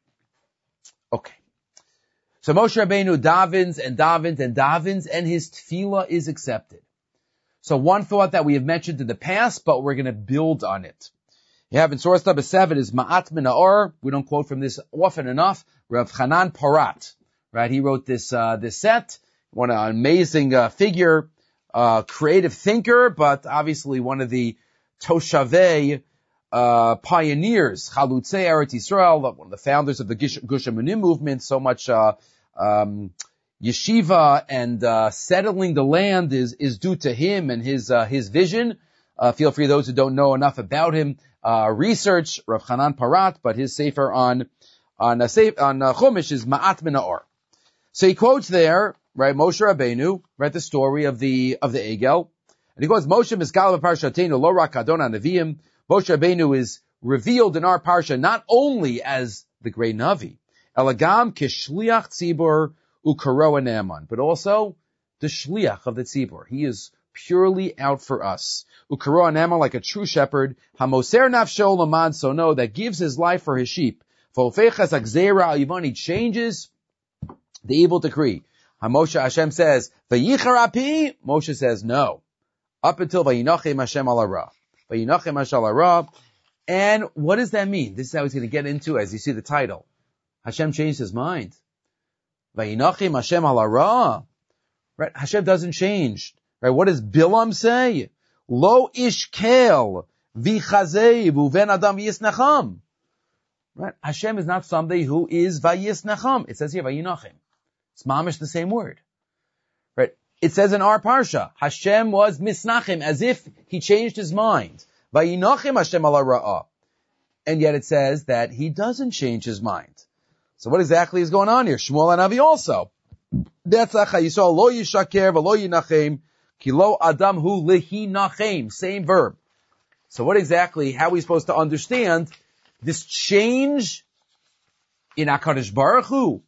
Okay. So Moshe Rabbeinu davens and davens and davens, and his tefillah is accepted. So one thought that we have mentioned in the past, but we're going to build on it. You have in source number seven is Ma'at Minaor. We don't quote from this often enough. Rav Chanan Porat, right? He wrote this, uh, this set. What an amazing, uh, figure, uh, creative thinker, but obviously one of the Toshavei, uh, pioneers, Chalutzei Eretz Yisrael, one of the founders of the Gush Emunim movement. So much, uh, um, yeshiva and, uh, settling the land is, is due to him and his, uh, his vision. Uh, feel free, those who don't know enough about him, uh, research Rav Chanan Porat, but his sefer on, on, uh, on, uh, Chumash is Ma'at Minaor. So he quotes there, right, Moshe Rabbeinu, right, the story of the, of the Egel. And he quotes, Moshe Miskal B'Parshatenu Lo Rak Adon HaNeviim. Moshe Rabbeinu is revealed in our parsha not only as the great Navi, Elagam Kishliach Tzibur Ukaro Naaman, but also the Shliach of the Tzibur. He is purely out for us. Ukaro Naaman, like a true shepherd, Hamoser Nafsho Laman Sono, that gives his life for his sheep. Volfechas Akzera Ivan, he changes the evil decree. Hamoshe Hashem says, Vayichar Api, Moshe says no. Up until Vayinachem Hashem Al Hara. Vayinachem Hashem Al Hara. And what does that mean? This is how he's going to get into as you see the title. Hashem changed his mind. Vayinachem Hashem Al Hara. Right? Hashem doesn't change. Right? What does Bilam say? Lo ishkel vichazei uven adam yisnacham. Right? Hashem is not somebody who is vayisnacham. It says here vayinachem. It's mamish the same word. Right? It says in our parsha, Hashem was misnachim, as if he changed his mind. Vayinachem Hashem ala ra'ah. And yet it says that he doesn't change his mind. So what exactly is going on here? Shmuel HaNavi also. Detzach Yisrael lo yishaker v'lo yinachem ki lo adam hu lehinachem. Same verb. So what exactly, how are we supposed to understand this change in HaKadosh Baruch Hu?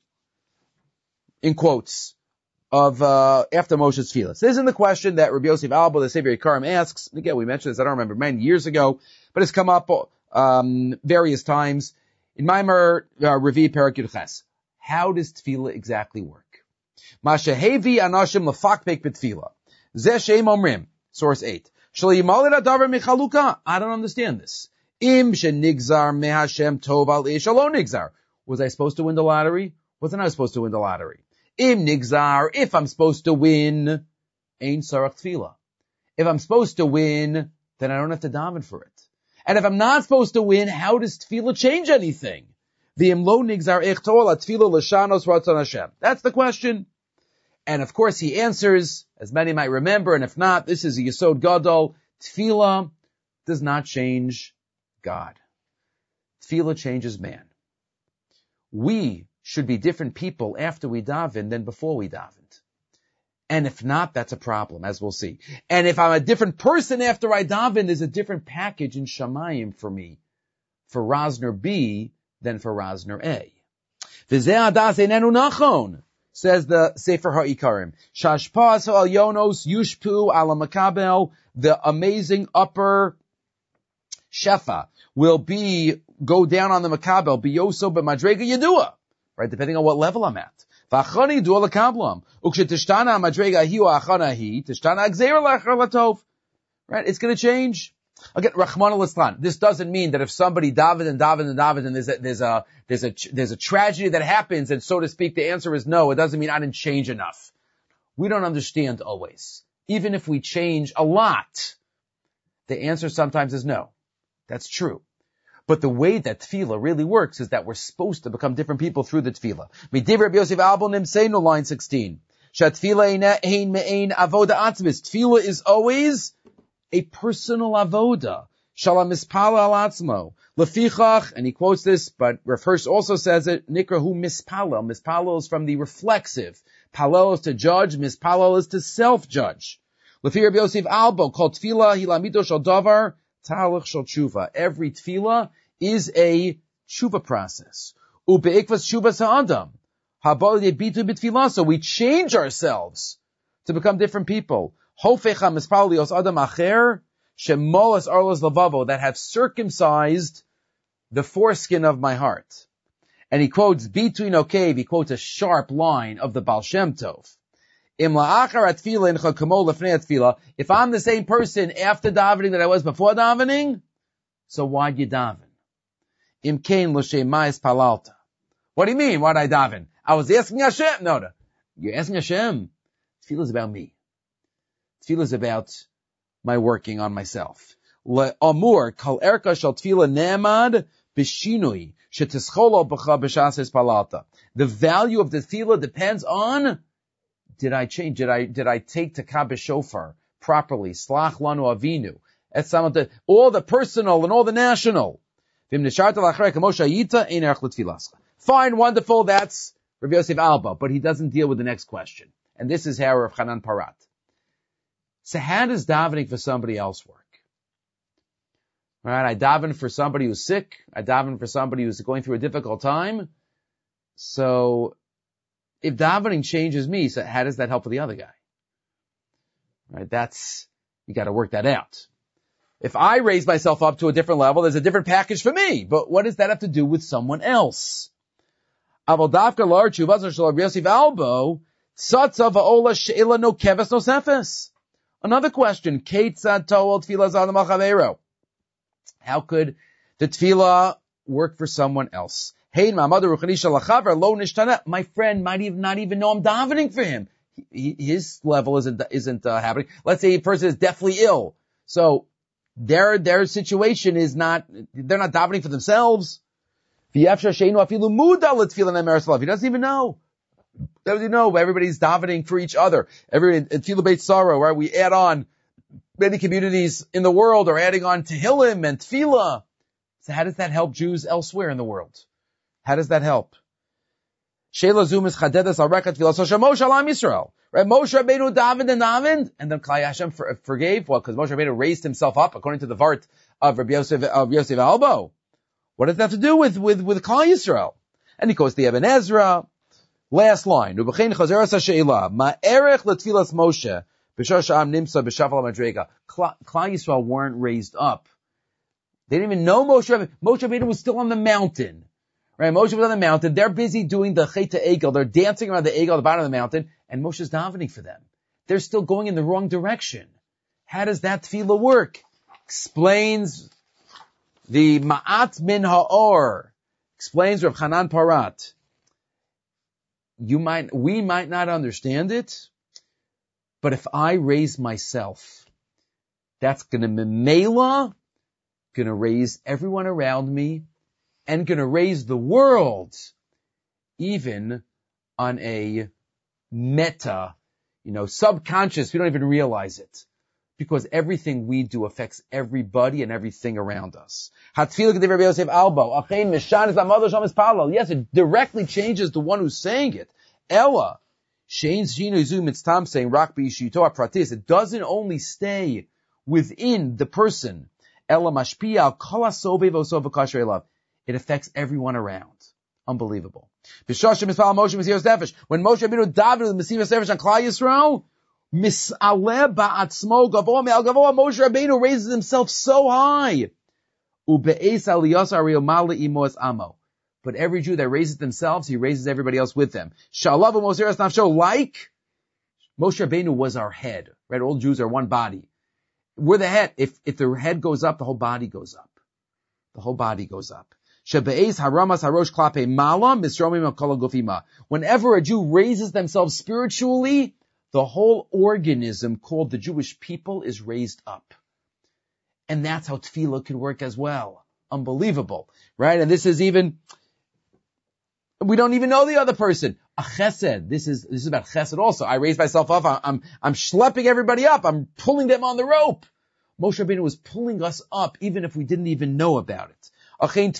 In quotes, of, uh, after Moshe's tefillah. This isn't the question that Rabbi Yosef Alba, the Sefer Yikarim, asks. Again, we mentioned this, I don't remember, many years ago, but it's come up, um, various times. In Maimer, uh, Revi Perak Yud Ches. How does tefillah exactly work? Mashahevi anashim lefakpek b'tefillah. Zeh sheim omrim. Source eight. Shlo yimalid adavar michaluka. I don't understand this. Im shenigzar mehashem tov al ish alo nigzar. Was I supposed to win the lottery? Wasn't I supposed to win the lottery? Im nigzar, if I'm supposed to win, ein sarach tefillah. If I'm supposed to win, then I don't have to daven for it. And if I'm not supposed to win, how does tefillah change anything? V'im lo nigzar ech tol atefillah l'shanos ratzon Hashem. That's the question. And of course he answers, as many might remember, and if not, this is a Yesod Gadol. Tefillah does not change God. Tefillah changes man. We should be different people after we daven than before we davened. And if not, that's a problem, as we'll see. And if I'm a different person after I daven, there's a different package in Shamayim for me, for Rosner B than for Rosner A. V'zeh adas einenu nachon, says the Sefer HaIkarim. Shashpas al yonos yushpu ala makabel, the amazing upper shefa will be, go down on the makabel, biyoso b'madrega yedua, right, depending on what level I'm at. V'achani du ala kablam, ukshetishtana madrega hi o achana hi, tishtana agzeir lachar latov, right, it's gonna change. Again, Rahman al-Islam. This doesn't mean that if somebody davened and davened and davened and there's a, there's a, there's a, there's a tragedy that happens and so to speak the answer is no, it doesn't mean I didn't change enough. We don't understand always. Even if we change a lot, the answer sometimes is no. That's true. But the way that tefillah really works is that we're supposed to become different people through the tefillah. Midiv Rabbi Yosef Albo Nimseinu, line sixteen. Shatfila ein me'ein avoda atzmis. Tefillah is always a personal avoda. Shalom mispala al atzmo. Lefichach, and he quotes this, but Rav Hirsch also says it, Nikrahu mispalel. Mispalel is from the reflexive. Palel is to judge, mispalel is to self-judge. Lefi Rabbi Yosef Albo, called tefillah, hilamito shal davar, talich shal tshuva. Every tefillah is a tshuva process. Ubeikvas tshuva sa'adam. Habal yebitu b'tefillah. So we change ourselves to become different people. Hofecha mispal lios adam acher shemolas arlos lavavo, that have circumcised the foreskin of my heart. And he quotes between Okev, he quotes a sharp line of the Baal Shem Tov. Im la'achar atfila incha kamo lefnei atfila. If I'm the same person after davening that I was before davening, so why'd you daven? Im kein l'shem ma'is palalta. What do you mean? Why'd I daven? I was asking Hashem. No, no. You're asking Hashem. Tefillah is about me. Tefillah is about my working on myself. Amur kal erka shal tefillah ne'amad b'shinui shetischolo b'cha b'shas palalta. The value of the tefillah depends on, did I change? Did I did I take Takah b'shofar properly? Slach lanu avinu. That's some of the, all the personal and all the national. Fine, wonderful. That's Rav Yosef Alba, but he doesn't deal with the next question, and this is how Rav Chanan Parat. So how does davening for somebody else work? Right? I daven for somebody who's sick. I daven for somebody who's going through a difficult time. So if davening changes me, so how does that help for the other guy? Right? That's, you got to work that out. If I raise myself up to a different level, there's a different package for me. But what does that have to do with someone else? Another question. How could the tefillah work for someone else? My friend might even not even know I'm davening for him. He, his level isn't isn't uh, happening. Let's say a person is deathly ill, so their their situation is not. They're not davening for themselves. He doesn't even know. Doesn't even know. Everybody's davening for each other. Every in Tefillah Beit Sarah, right? We add on. Many communities in the world are adding on Tehillim and Tefillah. So how does that help Jews elsewhere in the world? How does that help? Sheila Zumis Chadedas al Rekat Tefillah So Moshe Alam Yisrael. Right? Moshe Rabbeinu davened and davened, and then Klai Hashem for, forgave. Well, because Moshe Rabbeinu raised himself up according to the Vart of Rabbi Yosef, of Yosef Albo. What does that have to do with, with, with Klai Yisrael? And he goes to Ibn Ezra. Last line. Ubechein Chazeras HaSheila. Ma'erech L'Tfilas Moshe. Klai Yisrael weren't raised up. They didn't even know Moshe Rabbeinu. Moshe Rabbeinu was still on the mountain. Right? Moshe was on the mountain. They're busy doing the Chet Egel. They're dancing around the Egel at the bottom of the mountain, and Moshe's davening for them. They're still going in the wrong direction. How does that tefillah work? Explains the Ma'at Min Ha'or. Explains Rav Chanan Parat. You might, we might not understand it, but if I raise myself, that's going to memela, going to raise everyone around me, and going to raise the world, even on a meta, you know, subconscious, we don't even realize it. Because everything we do affects everybody and everything around us. Yes, it directly changes the one who's saying it. Ella, it doesn't only stay within the person. It affects everyone around. Unbelievable. When Moshe Rabbeinu davened with Mesivas Nefesh on Klal Yisrael, Mis'aleh ba'atzmo gavoa me'al gavoa, Moshe Rabbeinu raises himself so high. Ube'es aliyos ariel ma'ale imo es amo. But every Jew that raises themselves, he raises everybody else with them. Sha'alav u'moseres nafsho, like Moshe Rabbeinu was our head. Right? All Jews are one body. We're the head. If, if the head goes up, the whole body goes up. The whole body goes up. Shebe'ez haramas harosh klape mala misromim al kol hagufima. Whenever a Jew raises themselves spiritually, the whole organism called the Jewish people is raised up. And that's how tefillah can work as well. Unbelievable. Right? And this is even, we don't even know the other person. A chesed. This is, this is about chesed also. I raise myself up. I'm, I'm, I'm schlepping everybody up. I'm pulling them on the rope. Moshe Rabbeinu was pulling us up even if we didn't even know about it. But it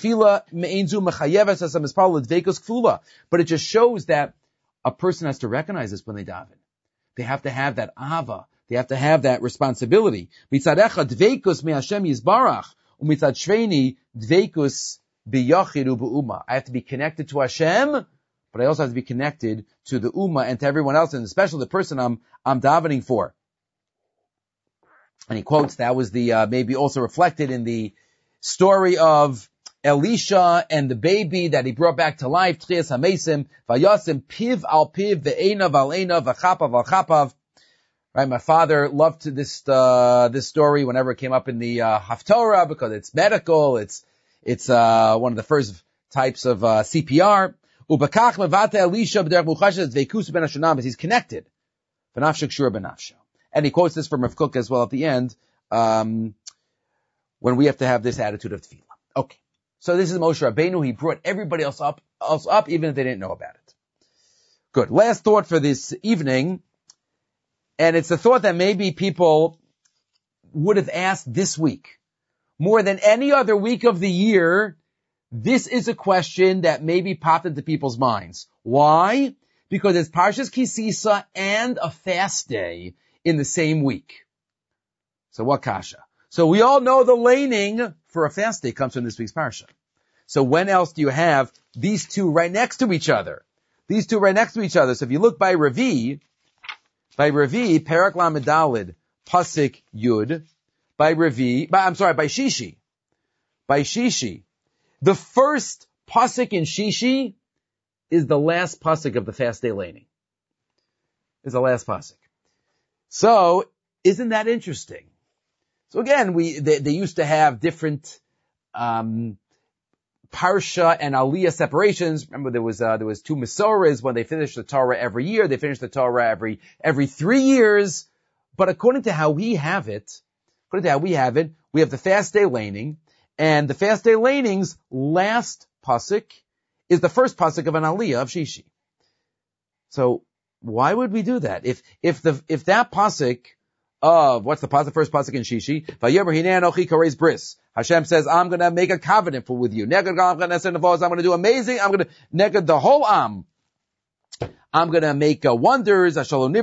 just shows that a person has to recognize this when they daven. They have to have that ahava. They have to have that responsibility. Mitzad echad dveikus me Hashem yizbarach, umitzad shveni dveikus biyachid u'be'uma. I have to be connected to Hashem, but I also have to be connected to the ummah and to everyone else, and especially the person I'm I'm davening for. And he quotes, that was the uh, maybe also reflected in the story of Elisha and the baby that he brought back to life. Tchias hamesim, vayasim piv al piv, ve'enav al enav, v'chapav al chapav. Right, my father loved this uh, this story whenever it came up in the uh, Haftorah because it's medical. It's it's uh, one of the first types of uh, C P R. Ubakach mevata Elisha b'derech muchashes veikus ben hashanam. He's connected. V'nafshek shura benafsho. And he quotes this from Rav Kook as well at the end, um, when we have to have this attitude of tefillah. Okay. So this is Moshe Rabbeinu. He brought everybody else up, else up, even if they didn't know about it. Good. Last thought for this evening, and it's a thought that maybe people would have asked this week. More than any other week of the year, this is a question that maybe popped into people's minds. Why? Because it's Parshas Ki Sisa and a fast day in the same week. So what kasha? So we all know the laning for a fast day comes from this week's parsha. So when else do you have these two right next to each other? These two right next to each other. So if you look by Revi, by Revi, Perak Lamed Daled, Pasik Yud, by Revi, by, I'm sorry, by Shishi, by Shishi, the first pasuk in Shishi is the last pasuk of the fast day laning. Is the last pasuk. So, isn't that interesting? So again, we, they, they used to have different, um, Parsha and Aliyah separations. Remember there was, uh, there was two Mesorahs when they finished the Torah every year. They finished the Torah every, every three years. But according to how we have it, according to how we have it, we have the fast day laning, and the fast day laning's last pasuk is the first pasuk of an Aliyah of Shishi. So, why would we do that? If, if the, if that pasuk of, what's the pasuk, first pasuk in Shishi? Vayomer hinei anochi kareis bris. Hashem says, I'm gonna make a covenant for with you. Neged I'm gonna do amazing, I'm gonna, neged the whole Am. I'm gonna make uh, wonders, I'm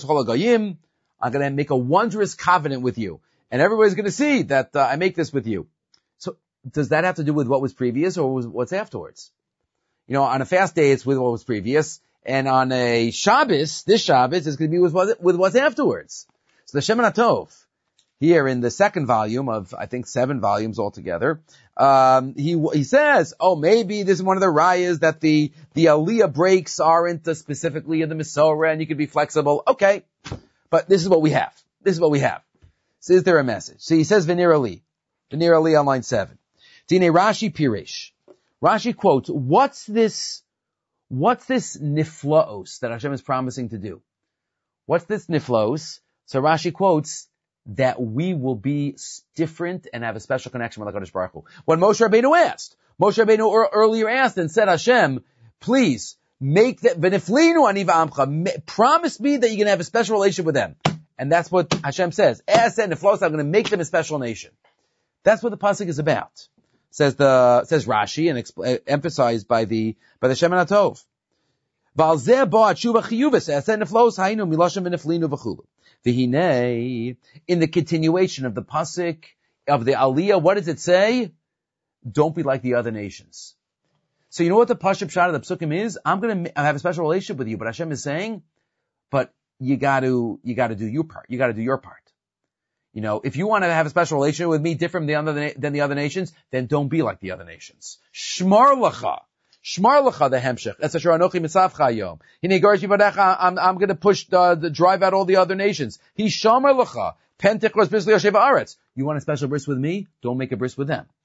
gonna make a wondrous covenant with you. And everybody's gonna see that uh, I make this with you. So, does that have to do with what was previous or was, what's afterwards? You know, on a fast day, it's with what was previous. And on a Shabbos, this Shabbos is going to be with, what, with what's afterwards. So the Shemoneh Tov, here in the second volume of, I think, seven volumes altogether, um, he he says, oh, maybe this is one of the rayas that the, the Aliyah breaks aren't specifically in the Mesorah and you can be flexible. Okay. But this is what we have. This is what we have. So is there a message? So he says, Venir Ali. Venir Ali on line seven. Dine Rashi Pirish. Rashi quotes, what's this What's this niflaos that Hashem is promising to do? What's this niflaos? So Rashi quotes that we will be different and have a special connection with HaKadosh Baruch Hu. When Moshe Rabbeinu asked, Moshe Rabbeinu earlier asked and said, Hashem, please make that, v'niflinu ani v'amcha, promise me that you're going to have a special relationship with them. And that's what Hashem says. Aseh neflos, I'm going to make them a special nation. That's what the pasuk is about. Says the, says Rashi, and exp- emphasized by the, by the Shemin HaTov. V'al bo atshuva chiyuvis, aseh neflos, hainu miloshem v'neflinu v'chulu. V'hinei, in the continuation of the pasuk, of the Aliyah, what does it say? Don't be like the other nations. So you know what the Pashup Shot of the Psukim is? I'm going to have a special relationship with you, but Hashem is saying, but you got to, you got to do your part. You got to do your part. You know, if you want to have a special relationship with me different than the other, than the other nations, then don't be like the other nations. Shmar lacha. Shmar lacha the hemshech. That's asher anochi mitzavcha yom. Hine garish yivadecha, I'm, I'm going to push the, the, drive out all the other nations. He shamar lacha. Pentikros bris liyoshev haaretz. You want a special bris with me? Don't make a bris with them.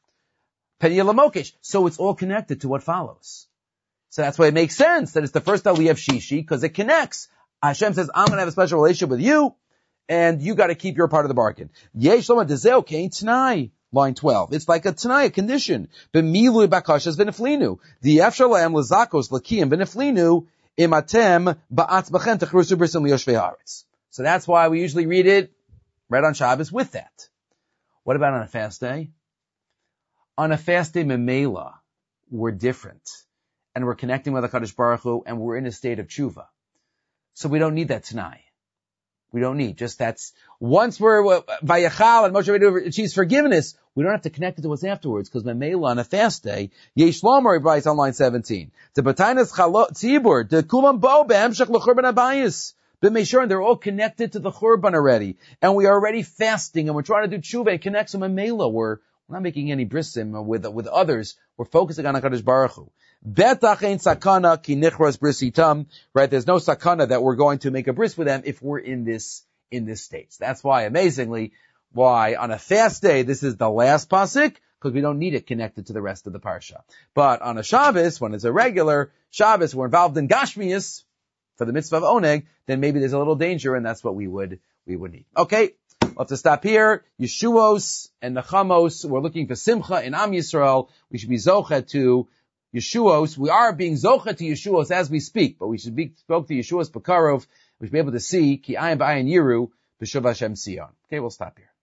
So it's all connected to what follows. So that's why it makes sense that it's the first Aliyah of Shishi, because it connects. Hashem says, I'm going to have a special relationship with you, and you got to keep your part of the bargain. Yesh loma dezeo kein t'nai. Line twelve. It's like a t'nai, a condition. B'milui bakashas v'neflinu. The efshar lahem l'zakos l'kiyim v'neflinu imatem ba'atzbachen techrusu brisim liyoshvei haaretz. So that's why we usually read it right on Shabbos with that. What about on a fast day? On a fast day, memela, we're different. And we're connecting with HaKadosh Baruch Hu, and we're in a state of tshuva. So we don't need that t'nai. We don't need, just that's, once we're, vayachal, and Moshe achieves forgiveness, we don't have to connect it to what's afterwards, because memela, on a fast day, yesh lomar, writes on line seventeen, the batainas tzibur, the kulam bo, be'emshech l'churban abayis. But make sure they're all connected to the churban already. And we are already fasting, and we're trying to do tshuva, it connects to memela. We're, We're not making any brisim with, with others. We're focusing on HaKadosh Baruch Hu. Betach ein sakana ki nichras brisitam. Right? There's no sakana that we're going to make a bris with them if we're in this, in this state. So that's why, amazingly, why on a fast day, this is the last pasuk, because we don't need it connected to the rest of the parsha. But on a Shabbos, when it's a regular Shabbos, we're involved in Gashmias, for the mitzvah of Oneg, then maybe there's a little danger, and that's what we would, we would need. Okay. We'll have to stop here. Yeshuos and Nechamos. We're looking for Simcha in Am Yisrael. We should be Zocha to Yeshuos. We are being Zocha to Yeshuos as we speak, but we should be spoke to Yeshuos Bekarov. We should be able to see Ki Ayin B'Ayin Yiru B'Shuv Hashem Sion. Okay, we'll stop here.